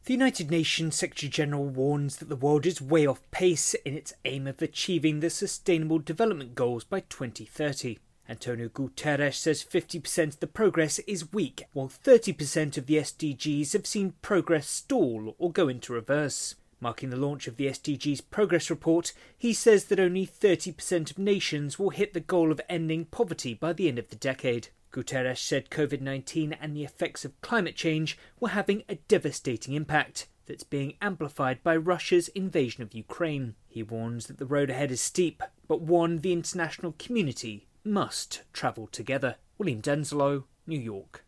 The United Nations Secretary-General warns that the world is way off pace in its aim of achieving the Sustainable Development Goals by 2030. Antonio Guterres says 50% of the progress is weak, while 30% of the SDGs have seen progress stall or go into reverse. Marking the launch of the SDGs Progress Report, he says that only 30% of nations will hit the goal of ending poverty by the end of the decade. Guterres said COVID-19 and the effects of climate change were having a devastating impact that's being amplified by Russia's invasion of Ukraine. He warns that the road ahead is steep, but one the international community must travel together. William Denslow, New York.